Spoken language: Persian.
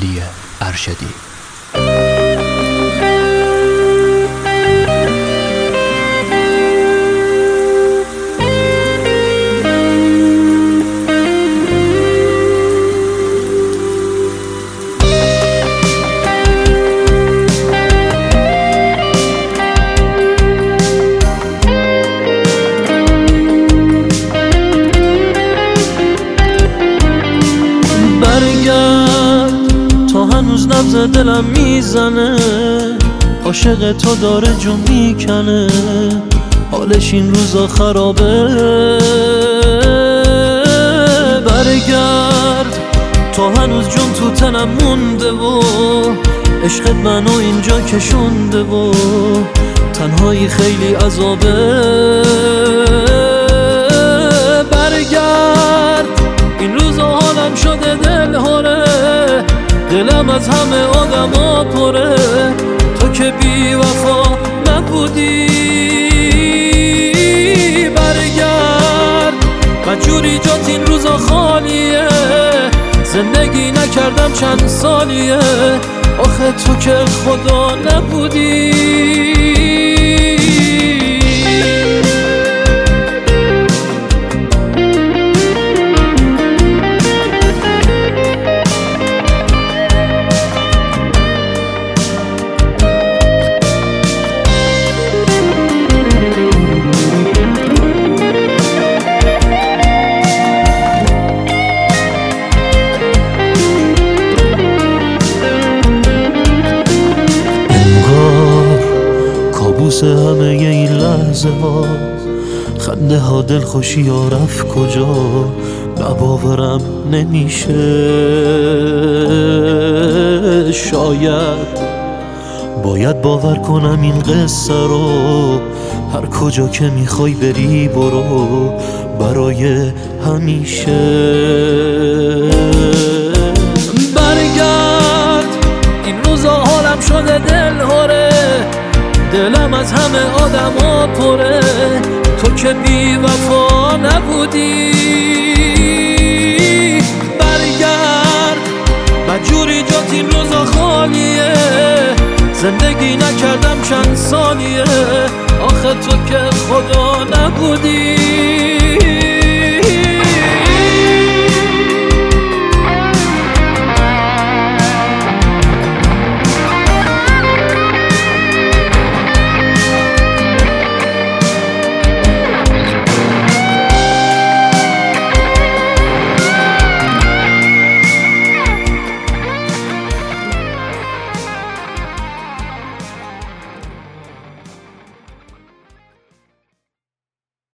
علی ارشدی. هنوز نبض دلم میزنه، عاشق تو داره جون میکنه، حالش این روزا خرابه. برگرد تو هنوز جون تو تنم مونده و عشقت منو اینجا کشونده و تنهایی خیلی عذابه. برگرد این روزا حالم شده دلهوره، دلم از همه آدما پره، تو که بی وفا نبودی. برگرد مجبوری جات این روزا خالیه، زندگی نکردم چند سالیه، آخه تو که خدا نبودی. همه این لحظه ها خنده ها دلخوشی ها رفت کجا، باورم نمیشه. شاید باید باور کنم این قصه رو، هر کجا که میخوای بری برو برای همیشه. برگرد این روزا حالم شده دلهوره، دلم از همه آدما پره، تو که بی وفا نبودی. برگرد مجبوری جات این روزا خالیه، زندگی نکردم چند سالیه، آخه تو که خدا نبودی.